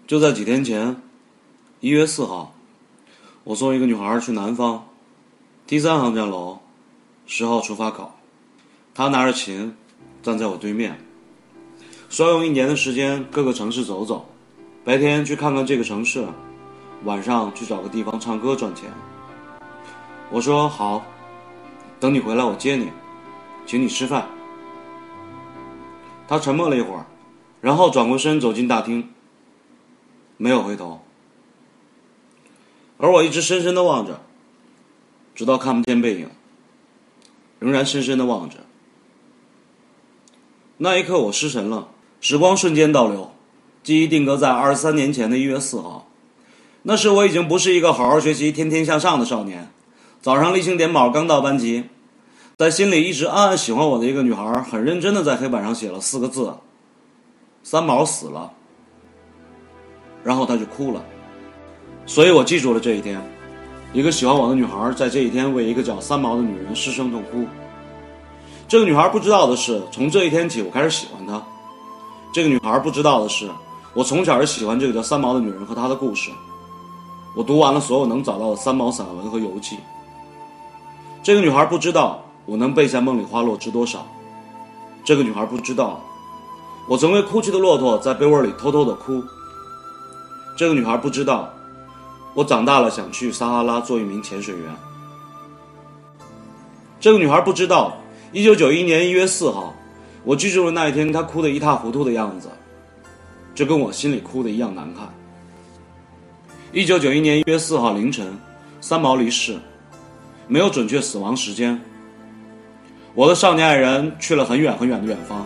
就在几天前，1月4号，我送一个女孩去南方第3航站楼10号出发口。她拿着琴站在我对面，说用1年的时间各个城市走走，白天去看看这个城市，晚上去找个地方唱歌赚钱。我说好，等你回来我接你，请你吃饭。她沉默了一会儿，然后转过身走进大厅，没有回头。而我一直深深地望着，直到看不见背影，仍然深深地望着。那一刻我失神了，时光瞬间倒流，记忆定格在23年前的1月4号。那时我已经不是一个好好学习天天向上的少年，早上例行点卯刚到班级，在心里一直暗暗喜欢我的一个女孩很认真地在黑板上写了4个字：三毛死了。然后她就哭了。所以我记住了这一天，一个喜欢我的女孩在这一天为一个叫三毛的女人失声痛哭。这个女孩不知道的是，从这一天起我开始喜欢她。这个女孩不知道的是，我从小就喜欢这个叫三毛的女人和她的故事。我读完了所有能找到的三毛散文和游记。这个女孩不知道我能背下梦里花落知多少。这个女孩不知道我曾为哭泣的骆驼在被窝里偷偷的哭。这个女孩不知道我长大了想去撒哈拉做一名潜水员。这个女孩不知道1991年1月4号，我记住了那一天她哭得一塌糊涂的样子，这跟我心里哭的一样难看。1991年1月4号凌晨，三毛离世，没有准确死亡时间。我的少年爱人去了很远很远的远方。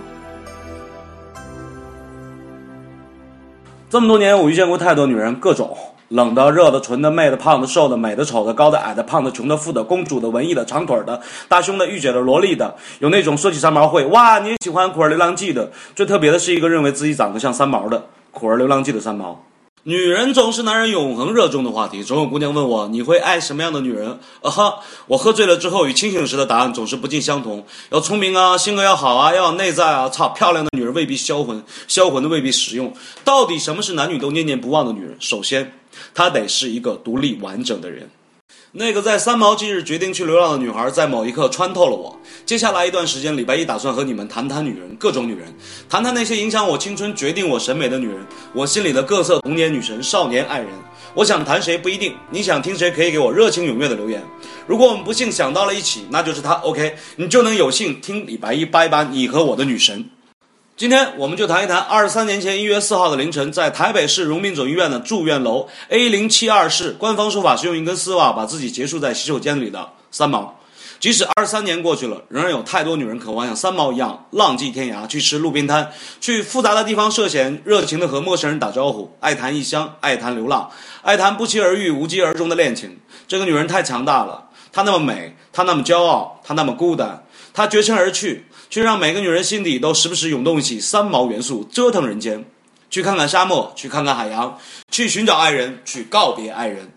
这么多年我遇见过太多女人，各种冷的、热的、纯的、媚的、胖的、瘦的、美的、丑的、高的、矮的、胖的、穷的、富的、公主的、文艺的、长腿的、大胸的、御姐的、萝莉的，有那种说起三毛会哇你也喜欢酷儿流浪记的。最特别的是一个认为自己长得像三毛的酷儿流浪记的三毛。女人总是男人永恒热衷的话题，总有姑娘问我你会爱什么样的女人？我喝醉了之后与清醒时的答案总是不尽相同。要聪明啊，性格要好啊，要有内在啊。操，漂亮的女人未必销魂，销魂的未必实用。到底什么是男女都念念不忘的女人？首先她得是一个独立完整的人。那个在三毛忌日决定去流浪的女孩在某一刻穿透了我。接下来一段时间，礼拜一打算和你们谈谈女人，各种女人，谈谈那些影响我青春决定我审美的女人，我心里的各色童年女神少年爱人。我想谈谁不一定，你想听谁可以给我热情踊跃的留言。如果我们不幸想到了一起，那就是她 OK， 你就能有幸听礼拜一掰吧你和我的女神。今天我们就谈一谈23年前1月4号的凌晨，在台北市荣民总医院的住院楼 A072 室，官方说法是用一根丝袜把自己结束在洗手间里的三毛。即使23年过去了，仍然有太多女人渴望像三毛一样浪迹天涯，去吃路边摊，去复杂的地方涉险，热情地和陌生人打招呼，爱谈异乡，爱谈流浪，爱谈不期而遇无疾而终的恋情。这个女人太强大了，她那么美，她那么骄傲，她那么孤单，她绝尘而去，却让每个女人心底都时不时涌动起三毛元素，折腾人间。去看看沙漠，去看看海洋，去寻找爱人，去告别爱人。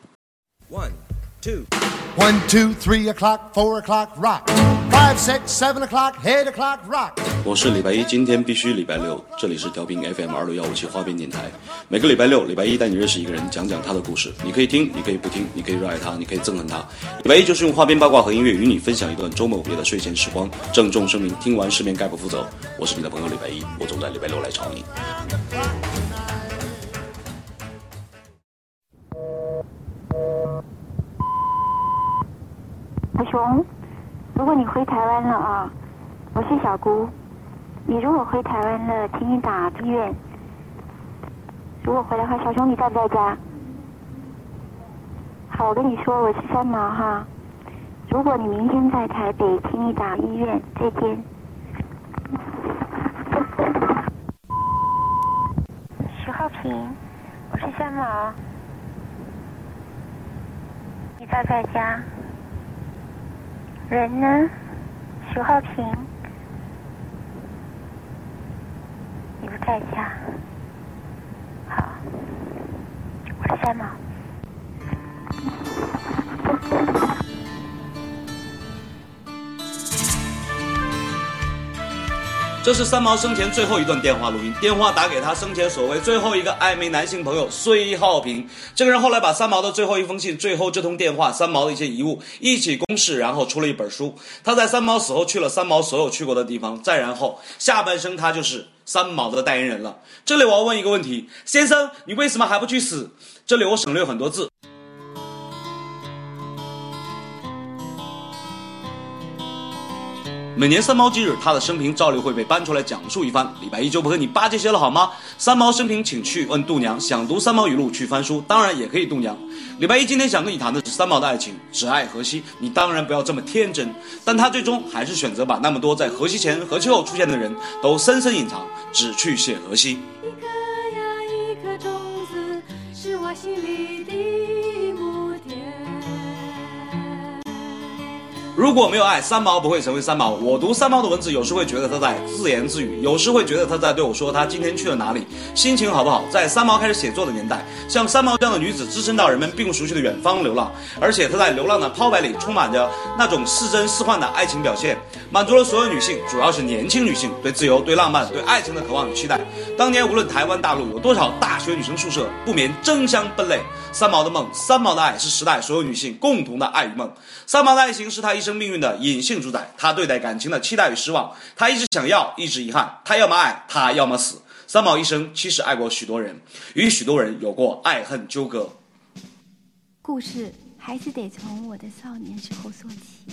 1, 2 1, 2, 3 o'clock, 4 o'clock, rock. 5, 6, 7 o'clock, 8 o'clock, rock. 我是礼拜一，今天必须礼拜六。这里是调频 FM26157花边电台。每个礼拜六、礼拜一带你认识一个人，讲讲他的故事。你可以听，你可以不听，你可以热爱他，你可以憎恨他。礼拜一就是用花边八卦和音乐与你分享一段周末午夜的睡前时光。郑重声明，听完失眠概不负责。我是你的朋友礼拜一，我总在礼拜六来吵你。 小熊，如果你回台湾了啊，我是小姑。你如果回台湾了，请你打医院。如果回来的话，小熊你在不在家？好，我跟你说，我是三毛哈。如果你明天在台北，请你打医院。再见。徐浩平，我是三毛。你在不在家？人呢？徐浩平，你不在家。好，我是三毛。 这是三毛生前最后一段电话录音，电话打给他生前所谓最后一个暧昧男性朋友孙浩平。这个人后来把三毛的最后一封信、最后这通电话、三毛的一些遗物一起公示，然后出了一本书。他在三毛死后去了三毛所有去过的地方，再然后下半生他就是三毛的代言人了。这里我要问一个问题，先生，你为什么还不去死？这里我省略很多字。每年三毛忌日，他的生平照例会被搬出来讲述一番。礼拜一就不和你扒这些了好吗？三毛生平请去问度娘，想读三毛语录去翻书，当然也可以度娘。礼拜一今天想跟你谈的是三毛的爱情，只爱荷西，你当然不要这么天真。但他最终还是选择把那么多在荷西前、荷西后出现的人都深深隐藏，只去写荷西。 一颗呀一颗种子，是我心里的母田。 如果没有爱，三毛不会成为三毛。我读三毛的文字，有时会觉得他在自言自语，有时会觉得他在对我说他今天去了哪里，心情好不好。在三毛开始写作的年代，像三毛这样的女子只身到人们并不熟悉的远方流浪，而且她在流浪的抛白里充满着那种似真似幻的爱情表现，满足了所有女性，主要是年轻女性对自由、对浪漫、对爱情的渴望与期待。当年无论台湾大陆有多少大学女生宿舍，不免争相奔泪。三毛的梦，三毛的爱，是时代所有女性共同的爱与梦。三毛的爱情是她一生命运的隐性主宰，她对待感情的期待与失望，她一直想要，一直遗憾，她要么爱，她要么死。三毛一生其实爱过许多人，与许多人有过爱恨纠葛。 故事还是得从我的少年时候说起。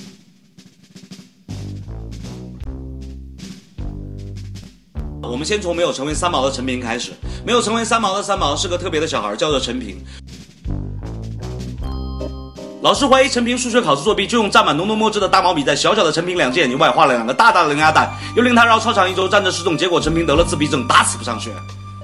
我们先从没有成为三毛的陈平开始。没有成为三毛的三毛是个特别的小孩，叫做陈平。老师怀疑陈平数学考试作弊，就用蘸满浓浓墨汁的大毛笔在小小的陈平两只眼睛外画了两个大大的零鸭蛋，又令他绕操场一周站着示众，结果陈平得了自闭症，打死不上学。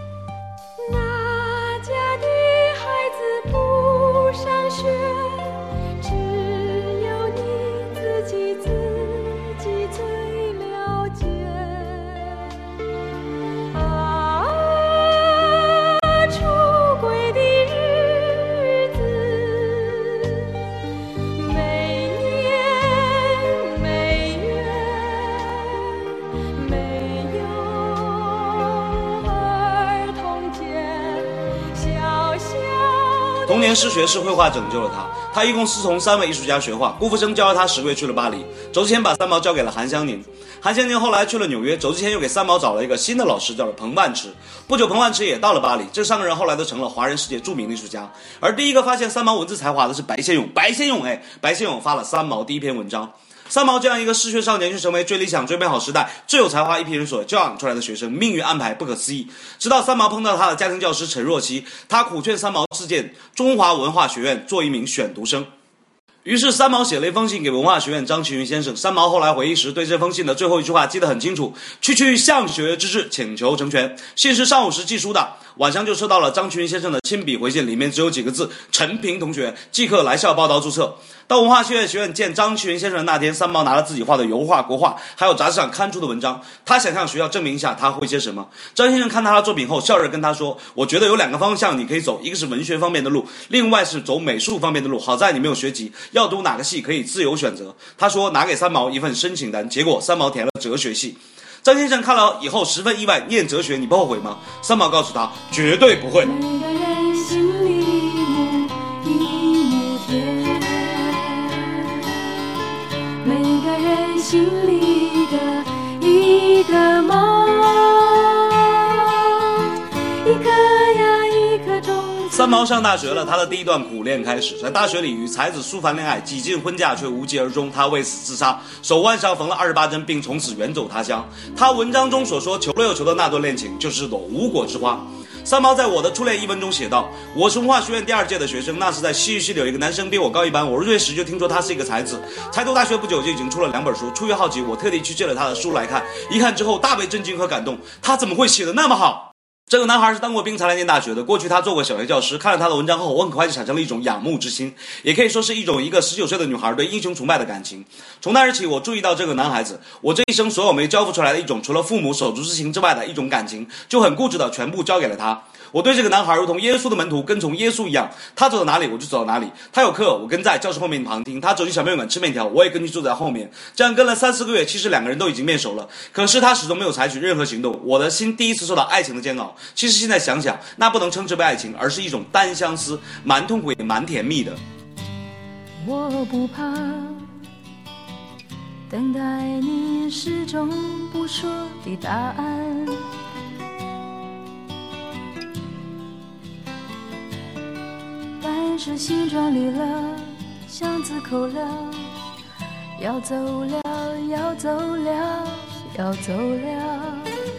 哪家的孩子不上学，只有你自己最了解。出轨的日子，每年每月没有儿童节，小小童年失学是绘画拯救了他，他一共师从3位艺术家学画，顾福生教了他10个月去了巴黎，周之谦把三毛交给了韩湘宁，韩湘宁后来去了纽约，周之谦又给三毛找了一个新的老师，叫做彭万池。不久彭万池也到了巴黎，这3个人后来都成了华人世界著名的艺术家。而第一个发现三毛文字才华的是白先勇，白先勇发了三毛第一篇文章。三毛这样一个失学少年，却成为最理想、最美好时代、最有才华一批人所教养出来的学生，命运安排不可思议。直到三毛碰到他的家庭教师陈若曦，他苦劝三毛自荐中华文化学院做一名选读生。于是三毛写了一封信给文化学院张其云先生。三毛后来回忆时，对这封信的最后一句话记得很清楚：区区向学之志，请求成全。信是上午时寄出的，晚上就收到了张其云先生的亲笔回信，里面只有几个字：陈平同学即刻来校报到注册。到文化学院见张其云先生的那天，三毛拿了自己画的油画、国画，还有杂志上刊出的文章，他想向学校证明一下他会些什么。张先生看他的作品后，笑着跟他说：我觉得有2个方向你可以走，一个是文学方面的路，另外是走美术方面的路，好在你没有学籍，要读哪个系可以自由选择。他说拿给三毛一份申请单，结果三毛填了哲学系。张先生看了以后十分意外，念哲学你不后悔吗？三毛告诉他绝对不会。 每个人心里一亩田，每个人心里的一个梦，一颗呀一颗种子。 三毛上大学了，他的第一段苦恋开始。在大学里与才子苏凡恋爱，几近婚嫁却无疾而终，他为此自杀，手腕上缝了28针，并从此远走他乡。他文章中所说求了又求的那段恋情，就是朵无果之花。三毛在我的初恋一文中写道：我是文化学院第2届的学生，那时在西域系里有一个男生比我高1班，我入学时就听说他是一个才子，才读大学不久就已经出了2本书，出于好奇我特地去借了他的书来看，一看之后大为震惊和感动，他怎么会写得那么好？这个男孩是当过兵才来念大学的，过去他做过小学教师。看了他的文章后，我很快就产生了一种仰慕之心，也可以说是一个19岁的女孩对英雄崇拜的感情。从那日起，我注意到这个男孩子，我这一生所有没交付出来的一种除了父母手足之情之外的一种感情，就很固执的全部交给了他。 我对这个男孩如同耶稣的门徒跟从耶稣一样，他走到哪里我就走到哪里，他有课我跟在教室后面旁听，他走进小面馆吃面条我也跟去坐在后面，这样跟了3-4个月，其实2个人都已经面熟了，可是他始终没有采取任何行动，我的心第一次受到爱情的煎熬。其实现在想想，那不能称之为爱情，而是一种单相思，蛮痛苦也蛮甜蜜的。 我不怕等待你始终不说的答案，但是心装离了，箱子扣了，要走了，要走了，要走了。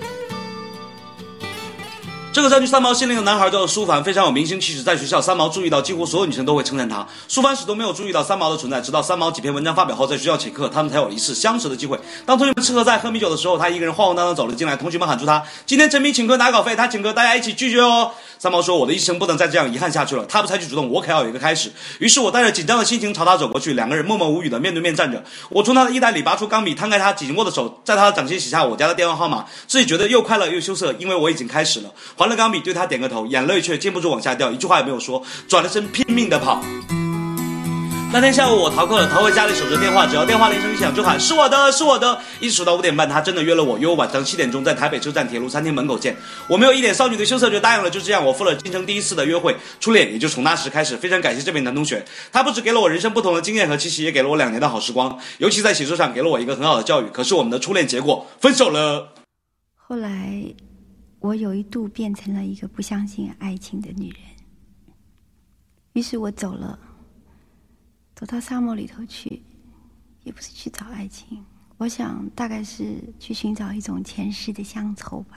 这个占据三毛心灵的男孩叫做苏凡，非常有明星气质。在学校，三毛注意到几乎所有女生都会称赞他。苏凡始终没有注意到三毛的存在，直到三毛几篇文章发表后，在学校请客，他们才有了一次相识的机会。当同学们吃喝在喝米酒的时候，他一个人晃晃荡荡走了进来，同学们喊住他：“今天陈明请客拿稿费，他请客，大家一起拒绝哦。”三毛说：“我的一生不能再这样遗憾下去了。”他不采取主动，我可要有一个开始。于是我带着紧张的心情朝他走过去，2个人默默无语的面对面站着。我从他的衣袋里拔出钢笔，摊开他紧握的手，在他的掌心写下我家的电话号码，自己觉得又快乐又羞涩，因为我已经开始了。还了钢笔，对他点个头，眼泪却禁不住往下掉，一句话也没有说，转了身拼命的跑。那天下午我逃课了，逃回家里守着电话，只要电话铃声一响就喊是我的，是我的，一直守到5点半，他真的约了我，约我晚上7点钟在台北车站铁路餐厅门口见。我没有一点少女的羞涩，就答应了。就这样，我赴了今生第一次的约会，初恋也就从那时开始。非常感谢这位男同学，他不只给了我人生不同的经验和气息，也给了我2年的好时光，尤其在写作上给了我一个很好的教育。可是我们的初恋结果分手了。 后来我有一度变成了一个不相信爱情的女人，于是我走到沙漠里头去，也不是去找爱情，我想大概是去寻找一种前世的乡愁吧。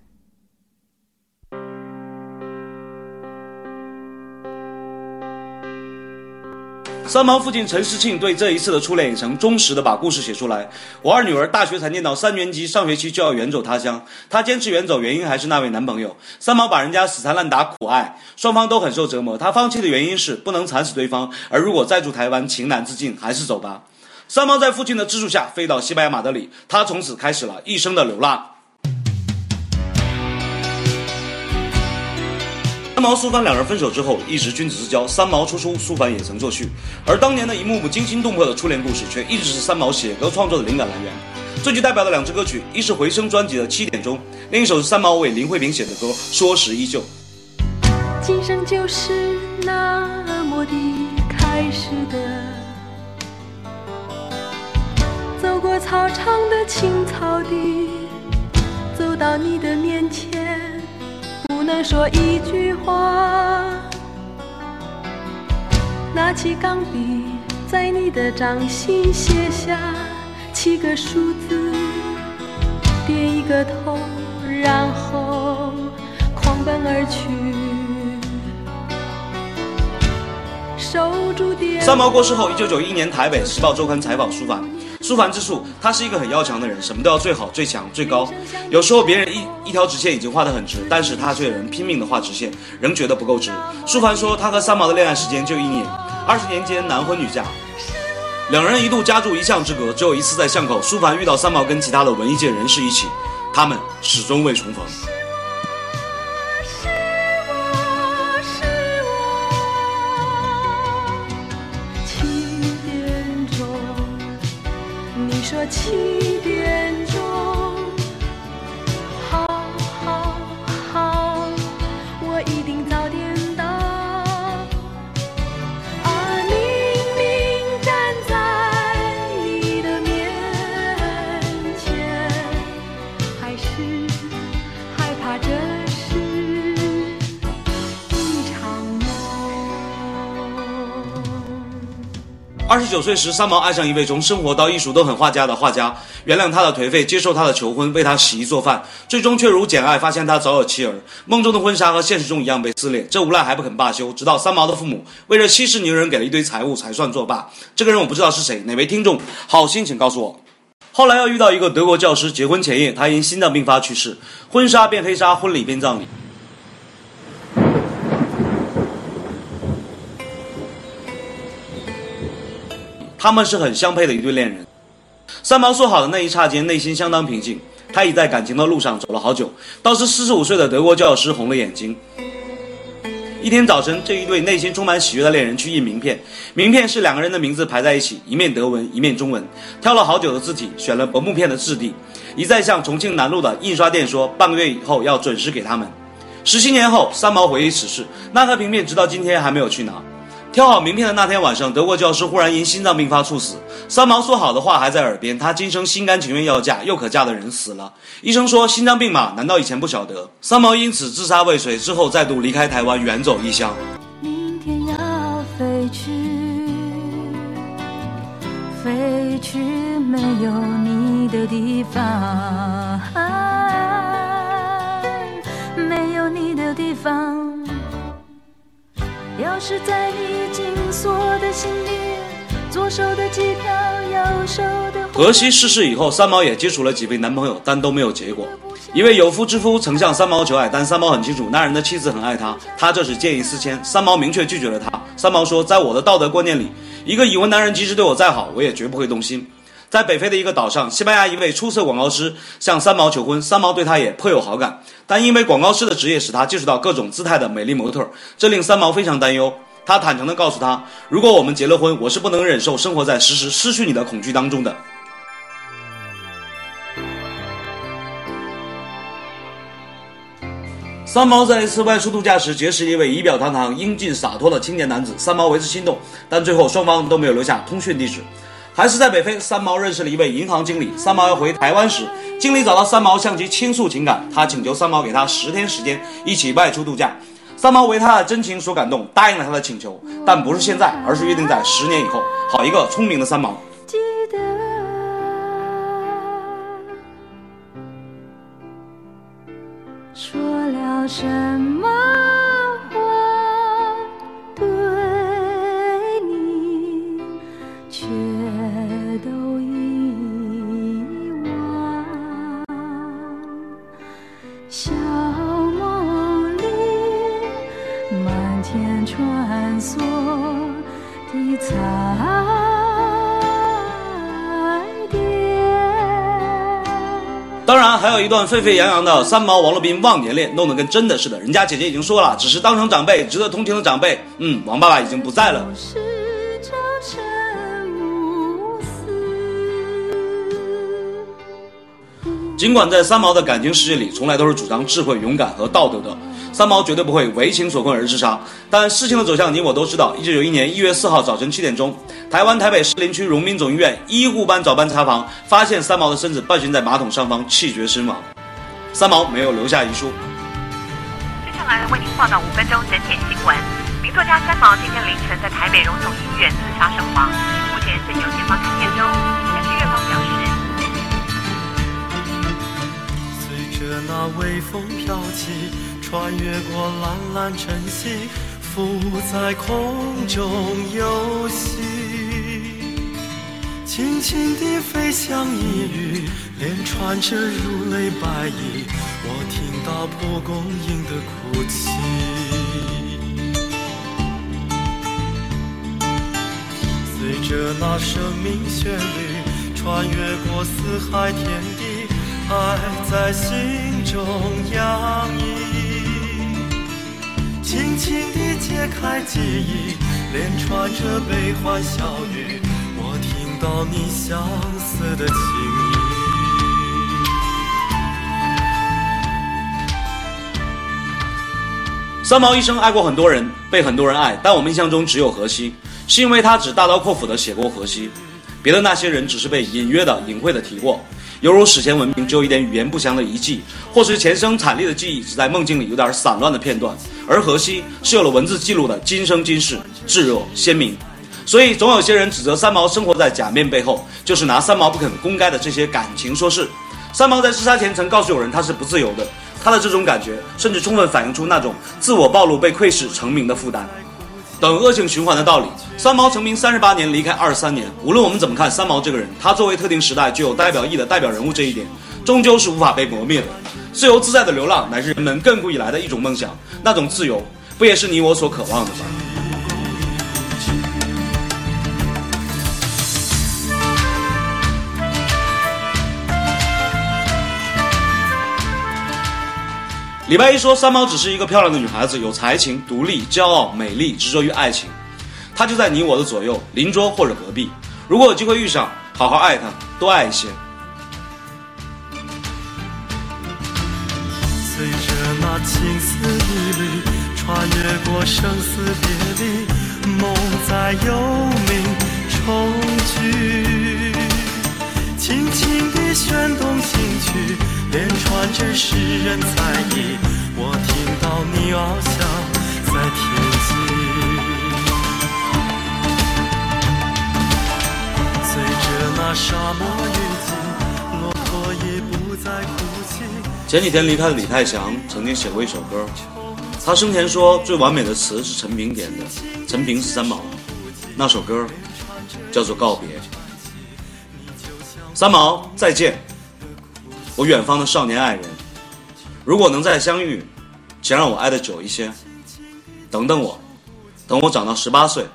三毛父亲陈世庆对这一次的初恋也曾忠实地把故事写出来。我二女儿大学才念到3年级，上学期就要远走他乡，她坚持远走，原因还是那位男朋友。三毛把人家死缠烂打苦爱，双方都很受折磨。她放弃的原因是不能惨死对方，而如果再住台湾，情难自禁，还是走吧。三毛在父亲的资助下飞到西班牙马德里，她从此开始了一生的流浪。三毛、苏凡2人分手之后，一直君子之交。三毛出书，苏凡也曾作序。而当年的一幕幕惊心动魄的初恋故事，却一直是三毛写歌创作的灵感来源。最具代表的2支歌曲，一是回声专辑的7点钟，另一首是三毛为林慧萍写的歌《说时依旧》。 今生就是那么的开始的，走过操场的青草地，走到你的面前，不能说一句话，拿起钢笔，在你的掌心写下7个数字，点一个头，然后狂奔而去。 三毛过世后，1991年台北《时报周刊》采访苏凡。苏凡自述，他是一个很要强的人，什么都要最好、最强、最高。有时候别人一条直线已经画得很直，但是他却仍拼命地画直线，仍觉得不够直。苏凡说，他和三毛的恋爱时间就1年，20年间男婚女嫁，2人一度家住1巷之隔。只有一次在巷口，苏凡遇到三毛跟其他的文艺界人士一起，他们始终未重逢。 说7点钟，好，我一定早点到。明明站在你的面前，还是害怕这是一场梦。 29岁时，三毛爱上一位从生活到艺术都很画家的画家，原谅他的颓废，接受他的求婚，为他洗衣做饭，最终却如简爱发现他早有妻儿，梦中的婚纱和现实中一样被撕裂。这无赖还不肯罢休，直到三毛的父母为了息事宁人给了一堆财物才算作罢。这个人我不知道是谁，哪位听众好心请告诉我。后来又遇到一个德国教师，结婚前夜他因心脏病发去世，婚纱变黑纱，婚礼变葬礼。他们是很相配的一对恋人。三毛说好的那一刹间，内心相当平静。 他已在感情的路上走了好久。倒是45岁的德国教师红了眼睛。一天早晨，这一对内心充满喜悦的恋人去印名片，名片是2个人的名字排在一起，一面德文一面中文，挑了好久的字体，选了薄木片的质地，一再向重庆南路的印刷店说半个月以后要准时给他们。17年后，三毛回忆此事，那盒名片直到今天还没有去拿。挑好名片的那天晚上，德国教师忽然因心脏病发猝死。三毛说好的话还在耳边，他今生心甘情愿要嫁又可嫁的人死了。医生说心脏病嘛，难道以前不晓得？三毛因此自杀未遂，之后再度离开台湾，远走异乡。 明天要飞去，飞去没有你的地方，没有你的地方。钥匙在你紧锁的心里，左手的机票，右手的。 荷西逝世以后，三毛也接触了几位男朋友，但都没有结果。一位有夫之夫曾向三毛求爱，但三毛很清楚那人的妻子很爱他，他这是见异思迁。三毛明确拒绝了他。三毛说，在我的道德观念里，一个已婚男人即使对我再好，我也绝不会动心。在北非的一个岛上，西班牙一位出色广告师向三毛求婚，三毛对他也颇有好感，但因为广告师的职业使他接触到各种姿态的美丽模特，这令三毛非常担忧。他坦诚地告诉他，如果我们结了婚，我是不能忍受生活在时时失去你的恐惧当中的。三毛在一次外出度假时结识一位仪表堂堂、英俊洒脱的青年男子，三毛为之心动，但最后双方都没有留下通讯地址。还是在北非，三毛认识了一位银行经理。三毛要回台湾时，经理找到三毛向其倾诉情感，他请求三毛给他10天时间一起外出度假。三毛为他的真情所感动，答应了他的请求，但不是现在，而是约定在10年以后。好一个聪明的三毛。 记得说了什么话对你，却都遗忘。小梦里满天穿梭的彩蝶。 当然还有一段沸沸扬扬的三毛王洛宾忘年恋，弄得跟真的似的。人家姐姐已经说了，只是当成长辈，值得同情的长辈。王爸爸已经不在了。尽管在三毛的感情世界里，从来都是主张智慧、勇敢和道德的，三毛绝对不会为情所困而自杀。但事情的走向你我都知道。1991年1月4号早晨7点钟，台湾台北士林区荣民总医院医护班早班查房，发现三毛的身子半悬在马桶上方，气绝身亡。三毛没有留下遗书。 接下来为您报道5分钟整点新闻。名作家三毛今天凌晨在台北荣总医院自杀身亡，目前正由检方勘验中。根据院方表示， 随着那微风飘起，穿越过蓝蓝晨曦，浮在空中游戏，轻轻地飞向一隅，连穿着如泪白衣，我听到蒲公英的哭泣。随着那生命旋律，穿越过四海天地，爱在心中洋溢，轻轻地解开记忆，连串着悲欢笑语，我听到你相思的情意。 三毛一生爱过很多人，被很多人爱，但我们印象中只有荷西，是因为他只大刀阔斧地写过荷西，别的那些人只是被隐约的、隐晦的提过，犹如史前文明只有一点语言不详的遗迹，或是前生惨烈的记忆只在梦境里有点散乱的片段，而荷西是有了文字记录的今生今世，炙热鲜明。所以总有些人指责三毛生活在假面背后，就是拿三毛不肯公开的这些感情说事。三毛在自杀前曾告诉友人他是不自由的，他的这种感觉甚至充分反映出那种自我暴露被窥视成名的负担。等恶性循环的道理，三毛成名38年，离开23年。无论我们怎么看三毛这个人，他作为特定时代具有代表意义的代表人物，这一点终究是无法被磨灭的。自由自在的流浪乃是人们亘古以来的一种梦想，那种自由不也是你我所渴望的吗？ 礼拜一说三毛只是一个漂亮的女孩子，有才情、独立、骄傲、美丽，执着于爱情。她就在你我的左右，邻桌或者隔壁。如果有机会遇上，好好爱她，多爱一些。 随着那青丝一缕，穿越过生死别离，梦在幽冥重聚，轻轻地旋动心曲，连串着诗人在意，我听到你翱翔在天际。随着那沙漠雨季，骆驼已不再哭泣。 前几天离开的李泰祥曾经写过一首歌，他生前说最完美的词是陈平点的，陈平是三毛，那首歌叫做告别。三毛再见，我远方的少年爱人，如果能再相遇，请让我爱得久一些，等等我，等我长到18岁。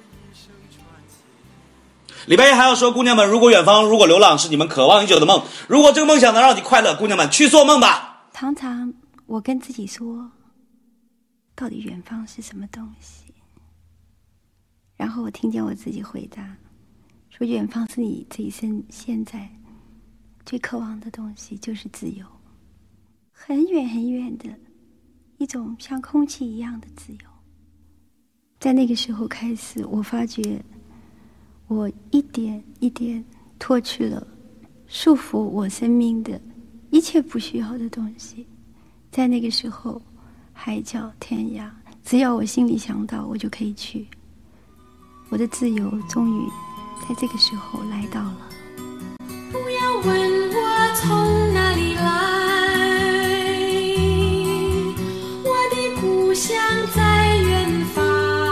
礼拜一还要说，姑娘们，如果远方，如果流浪是你们渴望已久的梦，如果这个梦想能让你快乐，姑娘们去做梦吧。 常常我跟自己说，到底远方是什么东西？然后我听见我自己回答，说远方是你这一生现在最渴望的东西，就是自由。很远很远的一种像空气一样的自由。在那个时候开始，我发觉我一点一点脱去了束缚我生命的一切不需要的东西。在那个时候，海角天涯，只要我心里想到，我就可以去。我的自由终于在这个时候来到了。 不要问我从哪里来，我的故乡在远方。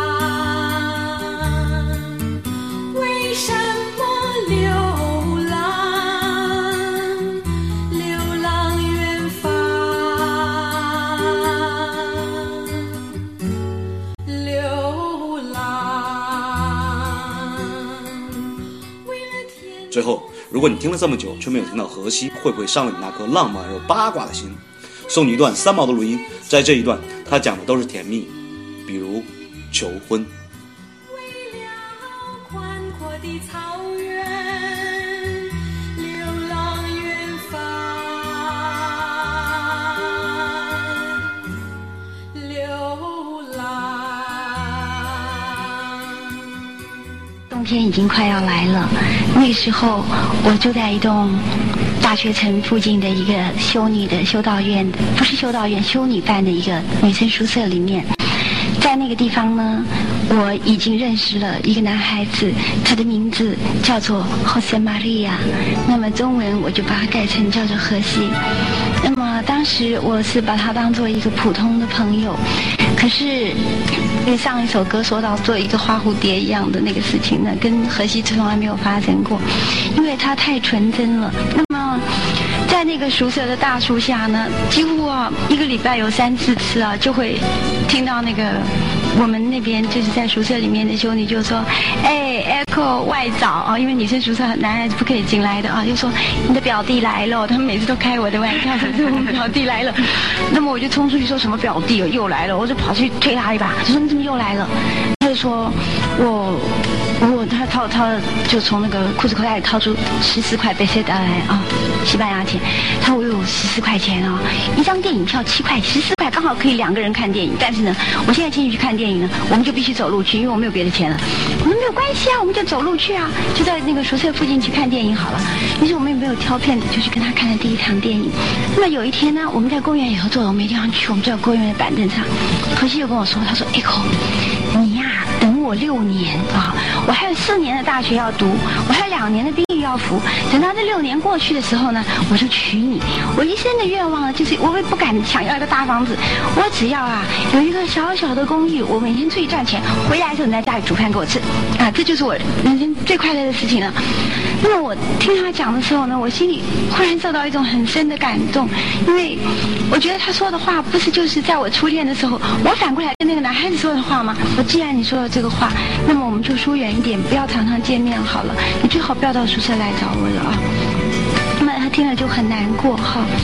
为什么流浪，流浪远方，流浪。 最后，如果你听了这么久却没有听到荷西，会不会伤了你那颗浪漫而又八卦的心？送你一段三毛的录音，在这一段他讲的都是甜蜜，比如求婚。 为了宽阔的草原，流浪远方，流浪。 冬天已经快要来了，那个时候我住在一栋大学城附近的一个修女的修道院，不是修道院，修女办的一个女生宿舍里面。在那个地方呢，我已经认识了一个男孩子，他的名字叫做 Jose Maria， 那么中文我就把它改成叫做荷西。那么当时我是把他当做一个普通的朋友，可是跟上一首歌说到做一个花蝴蝶一样的那个事情呢，跟荷西从来没有发生过，因为他太纯真了。那么在那个宿舍的大树下呢，几乎一个礼拜有3-4次就会听到那个我们那边就是在宿舍里面的修女就说，哎 Echo 外早因为女生宿舍男孩子不可以进来的就说你的表弟来了，他们每次都开我的玩笑，说我们表弟来了。那么我就冲出去说什么表弟又来了，我就跑去推他一把，就说你怎么又来了？他就说他就从那个裤子口袋里掏出14块贝塞达来西班牙钱。他说我有14块钱一张电影票7块，14块刚好可以2个人看电影。但是呢，我现在进去看电影呢，我们就必须走路去，因为我没有别的钱了。我们没有关系我们就走路去就在那个宿舍附近去看电影好了。于是我们也没有挑片子，就去跟他看了第一场电影。那么有一天呢，我们在公园里头坐了，我没地方去，我们坐在公园的板凳上。荷西又跟我说，他说 Echo 你呀等我6年我还有4年的大学要读，我还有2年的兵役要服。等到这6年过去的时候呢，我就娶你。我一生的愿望呢，就是我也不敢想要一个大房子，我只要有一个小小的公寓，我每天出去赚钱，回来的时候你在家里煮饭给我吃这就是我人生最快乐的事情了。那么我听他讲的时候呢，我心里忽然受到一种很深的感动，因为我觉得他说的话不是就是在我初恋的时候我反过来跟那个男孩子说的话吗？既然你说了这个话，那么我们就疏远一点，不要常常见面好了，你最好不要到宿舍来找我了那么他听了就很难过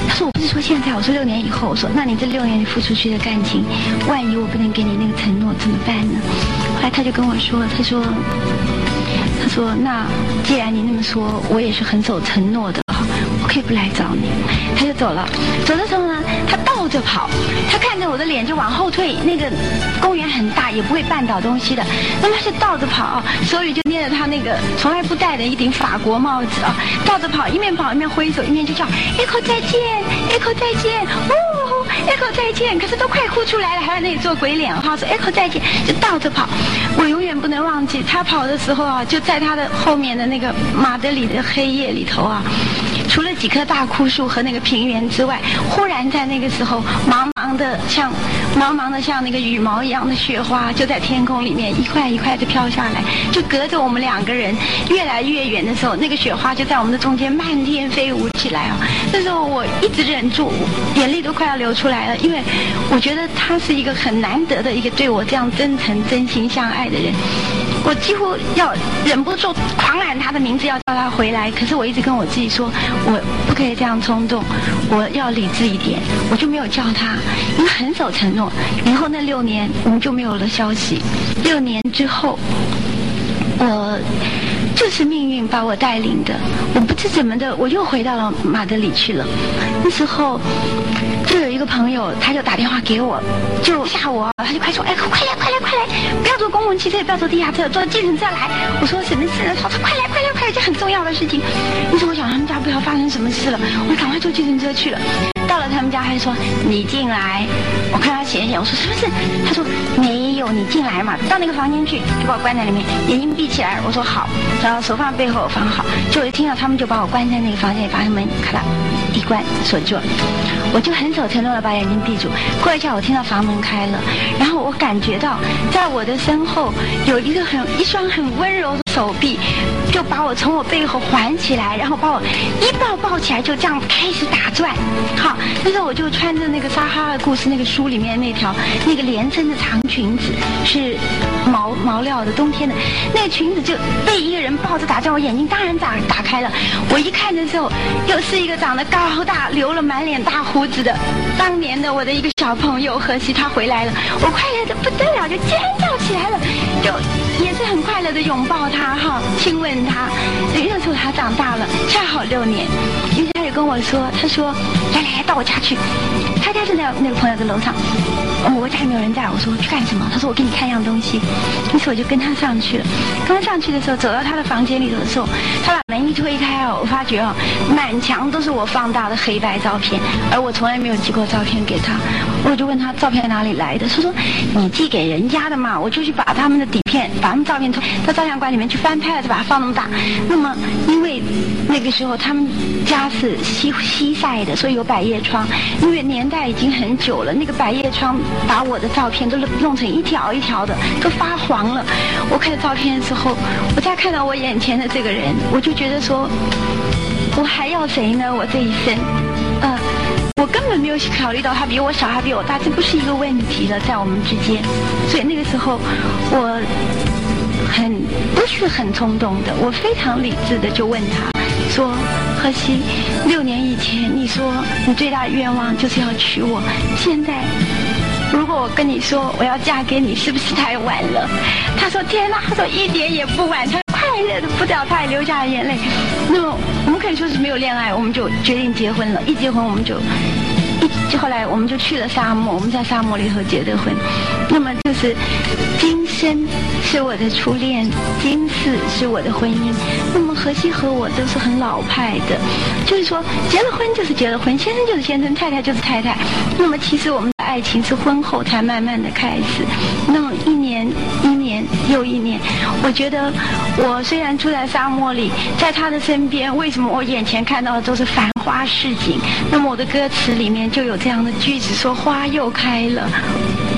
他说我不是说现在，我说6年以后。我说那你这6年你付出去的感情，万一我不能给你那个承诺怎么办呢？后来他就跟我说，他说那既然你那么说，我也是很守承诺的，我可以不来找你。他就走了，走的时候呢，他倒着跑，他看着我的脸就往后退，那个公园很大，也不会绊倒东西的，那么他就倒着跑，手里就捏着他那个从来不戴的一顶法国帽子啊，倒着跑，一面跑一面挥手，一面就叫 Echo 再见 ，Echo 再见，哦 ，Echo 再见，可是都快哭出来了，还在那里做鬼脸哈，说 Echo 再见，就倒着跑。我永远不能忘记他跑的时候啊，就在他的后面的那个马德里的黑夜里头啊，除了几棵大枯树和那个平原之外，忽然在那个时候，茫茫的像那个羽毛一样的雪花，就在天空里面一块一块的飘下来，就隔着我们2个人越来越远的时候，那个雪花就在我们的中间漫天飞舞起来啊！那时候我一直忍住，眼泪都快要流出来了，因为我觉得他是一个很难得的一个对我这样真诚、真心相爱的人。我几乎要忍不住狂喊他的名字，要叫他回来。可是我一直跟我自己说，我不可以这样冲动，我要理智一点。我就没有叫他，因为很守承诺。以后那6年我们就没有了消息。6年之后，我就是命运把我带领的，我不知怎么的，我又回到了马德里去了。那时候就有一个朋友，他就打电话给我，就吓我，他就快说，哎，快来，不要坐公共汽车，也不要坐地下车，坐计程车来。我说什么事呢？他说快来，这很重要的事情。于是我想他们家不知道发生什么事了，我赶快坐计程车去了。到了他们家，还说你进来。我看他显一显，我说什么事？他说没有，你进来嘛。到那个房间去，就把我关在里面，眼睛闭起来。我说好，然后手放背后放好。就一听到他们就把我关在那个房间里，把门咔啦一关锁住。我就很守承诺的把眼睛闭住。过一下，我听到房门开了，然后我感觉到在我的身后有一双很温柔的手臂，就把我从我背后环起来，然后把我一抱起来，就这样开始打转。好，那时候我就穿着那个《撒哈拉故事》那个书里面那个连身的长裙子，是毛料的，冬天的那个裙子就被一个人抱着打转，我眼睛当然打开了。我一看的时候，又是一个长得高大、留了满脸大胡子的当年的我的一个小朋友荷西，他回来了，我快乐的不得了，就尖叫起来了，就也是很快乐的拥抱他哈，亲吻他。那时候他长大了，恰好6年。于是他就跟我说，他说来到我家去，他家是那个朋友的楼上，我家里没有人在。我说去干什么？他说我给你看样东西。于是我就跟他上去了。刚上去的时候，走到他的房间里头的时候，他把门一推开哦，我发觉哦，满墙都是我放大的黑白照片，而我从来没有寄过照片给他。我就问他照片哪里来的，他说你寄给人家的嘛。我就去把他们的底片，把他们照片到照相馆里面去翻拍了，就把它放那么大。那么因为那个时候他们家是西晒的，所以有百叶窗。因为年代已经很久了，那个百叶窗把我的照片都弄成一条一条的，都发黄了。我看照片的时候，我再看到我眼前的这个人，我就觉得说，我还要谁呢？我这一生，我根本没有考虑到他比我小，他比我大，这不是一个问题了，在我们之间。所以那个时候，我不是很冲动的，我非常理智的就问他说，荷西，6年以前你说你最大的愿望就是要娶我，现在如果我跟你说我要嫁给你，是不是太晚了？他说天哪，他说一点也不晚，他快乐的不得了，他也流下了眼泪。那么我们可以说是没有恋爱，我们就决定结婚了。一结婚我们就后来我们就去了沙漠，我们在沙漠里头结的婚。那么就是今生是我的初恋，今世是我的婚姻。那么荷西和我都是很老派的，就是说结了婚就是结了婚，先生就是先生，太太就是太太。那么其实我们的爱情是婚后才慢慢的开始。那么一年又一年，我觉得我虽然住在沙漠里，在他的身边，为什么我眼前看到的都是繁花似锦？那么我的歌词里面就有这样的句子说，花又开了，花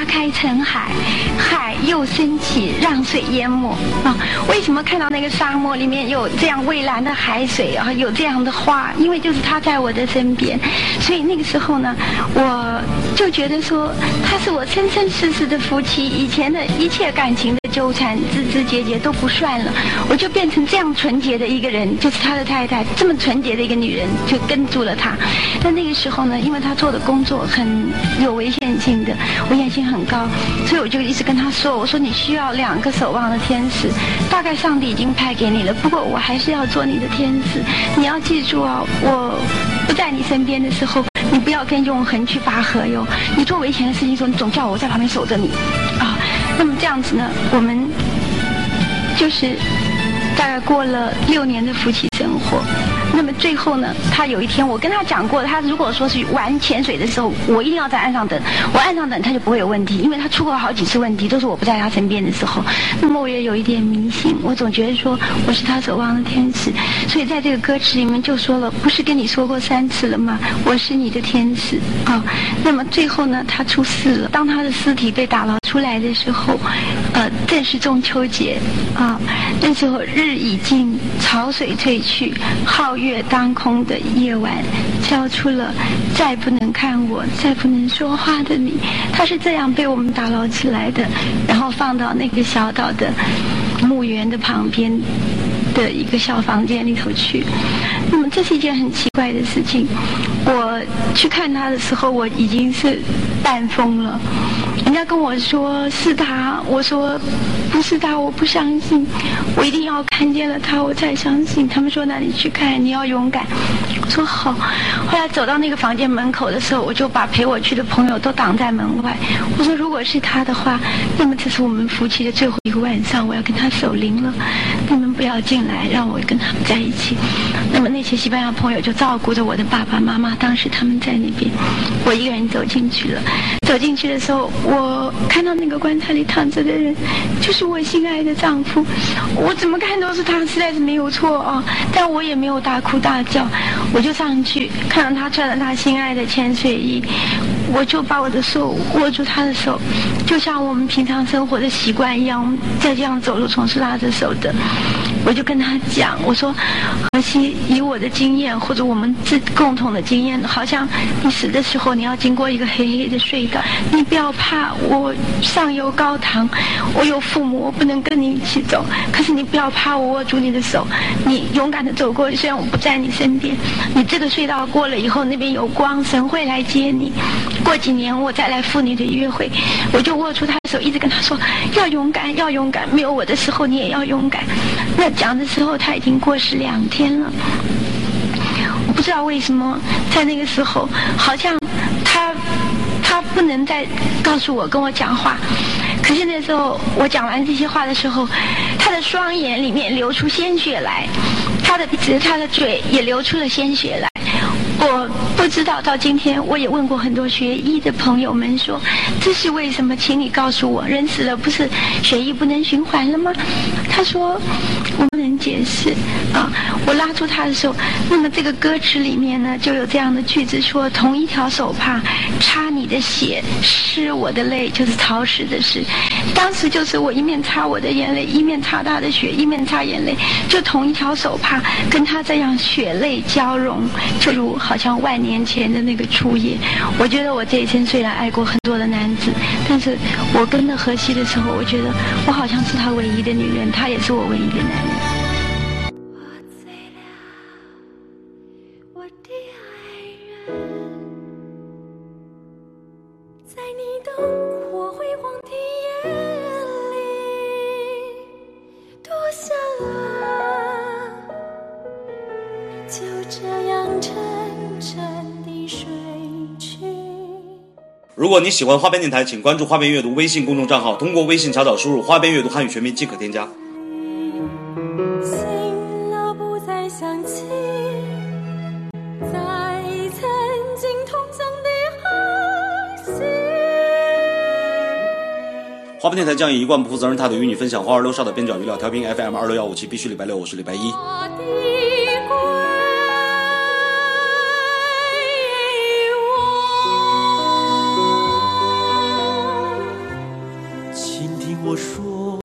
花开成海，海又升起，让水淹没啊！为什么看到那个沙漠里面有这样蔚蓝的海水啊，有这样的花？因为就是他在我的身边，所以那个时候呢，我就觉得说他是我生生世世的夫妻，以前的一切感情的纠缠枝枝节节都不算了，我就变成这样纯洁的一个人，就是他的太太，这么纯洁的一个女人就跟住了他。但那个时候呢，因为他做的工作很有危险性的，危险性很高，所以我就一直跟他说，我说你需要2个守望的天使，大概上帝已经派给你了，不过我还是要做你的天使，你要记住啊，我不在你身边的时候，你不要跟永恒去拔河哟，你做危险的事情的时候，你总叫我在旁边守着你啊。那么这样子呢，我们就是大概过了6年的夫妻生活。那么最后呢，他有一天我跟他讲过，他如果说是玩潜水的时候，我一定要在岸上等，我岸上等他就不会有问题，因为他出过好几次问题，都是我不在他身边的时候。那么我也有一点迷信，我总觉得说我是他守望的天使，所以在这个歌词里面就说了，不是跟你说过3次了吗？我是你的天使啊。那么最后呢，他出事了，当他的尸体被打捞出来的时候，正是中秋节啊，那时候日已尽，潮水退去，皓月当空的夜晚，交出了再不能看我，再不能说话的你。他是这样被我们打捞起来的，然后放到那个小岛的墓园的旁边的一个小房间里头去。那么这是一件很奇怪的事情，我去看他的时候，我已经是半疯了。人家跟我说是他，我说不是他，我不相信，我一定要看见了他我才相信。他们说那你去看，你要勇敢。我说好。后来走到那个房间门口的时候，我就把陪我去的朋友都挡在门外。我说如果是他的话，那么这是我们夫妻的最后一个晚上，我要跟他守灵了，你们不要进来，让我跟他们在一起。那么那些西班牙朋友就照顾着我的爸爸妈妈，当时他们在那边，我一个人走进去了。走进去的时候，我看到那个棺材里躺着的人就是我心爱的丈夫，我怎么看都是他，实在是没有错啊。但我也没有大哭大叫，我就上去看到他穿了他心爱的潜水衣，我就把我的手握住他的手，就像我们平常生活的习惯一样，我们在这样走路总是拉着手的。我就跟他讲，我说荷西，以我的经验或者我们共同的经验，好像你死的时候你要经过一个黑黑的隧道，你不要怕，我上有高堂，我有父母，我不能跟你一起走，可是你不要怕，我握住你的手，你勇敢的走过去，虽然我不在你身边，你这个隧道过了以后，那边有光，神会来接你，过几年我再来赴你的约会。我就握住他的手，一直跟他说要勇敢，要勇敢，没有我的时候你也要勇敢。那讲的时候他已经过世2天了，我不知道为什么在那个时候好像他不能再告诉我跟我讲话，可是那时候我讲完这些话的时候，他的双眼里面流出鲜血来，他的鼻子他的嘴也流出了鲜血来。我不知道，到今天我也问过很多学医的朋友们说，这是为什么？请你告诉我，人死了不是血液不能循环了吗？他说我不能解释啊。我拉住他的时候，那么这个歌词里面呢就有这样的句子说，同一条手帕擦你的血，湿我的泪，就是潮湿的湿。当时就是我一面擦我的眼泪，一面擦他的血，一面擦眼泪，就同一条手帕跟他这样血泪交融，就如好像万年前的那个初夜。我觉得我这一生虽然爱过很多的男子，但是我跟着荷西的时候，我觉得我好像是他唯一的女人，他也是我唯一的男人。 我的爱人，在你灯火辉煌的夜里多想啊，就这样沉沉地睡去。 如果你喜欢花边电台，请关注花边阅读微信公众账号，通过微信查找输入花边阅读汉语全拼即可添加。 醒了不再想起，在曾经同乡的荷西。 花边电台将以一贯不负责任态度与你分享花儿六少的边角余料，调频 FM 26157，必须礼拜六，我是礼拜一。 我说，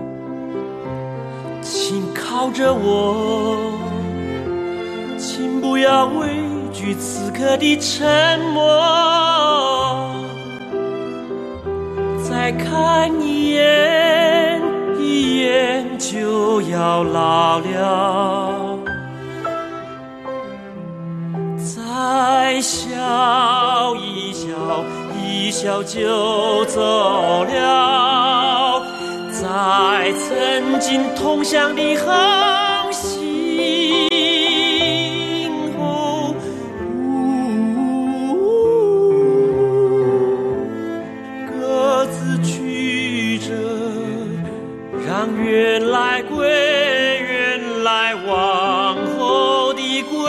请靠着我，请不要畏惧此刻的沉默，再看一眼，一眼就要老了，再笑一笑，一笑就走了，在曾经同乡的航行后，各自去着，让缘来归，缘来往后的归。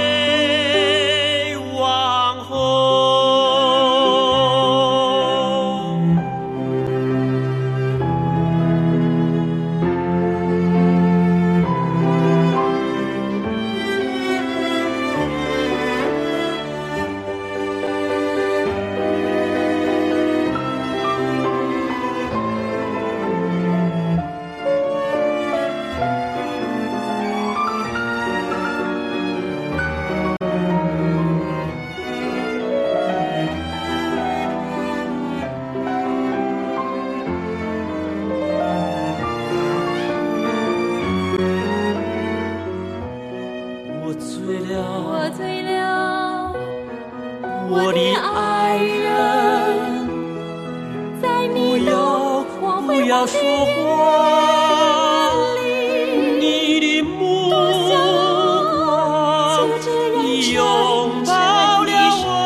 我的爱人，在你有光辉的说话，你的目光已拥抱了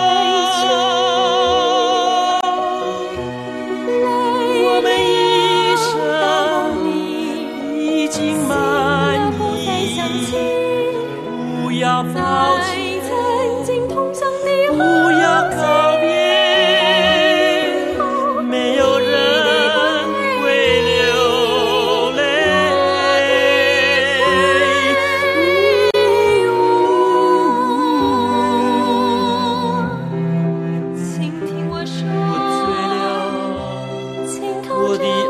我们一生已经满意，不要抛弃，不要告别，没有人会流泪。请听我说，我醉了，我的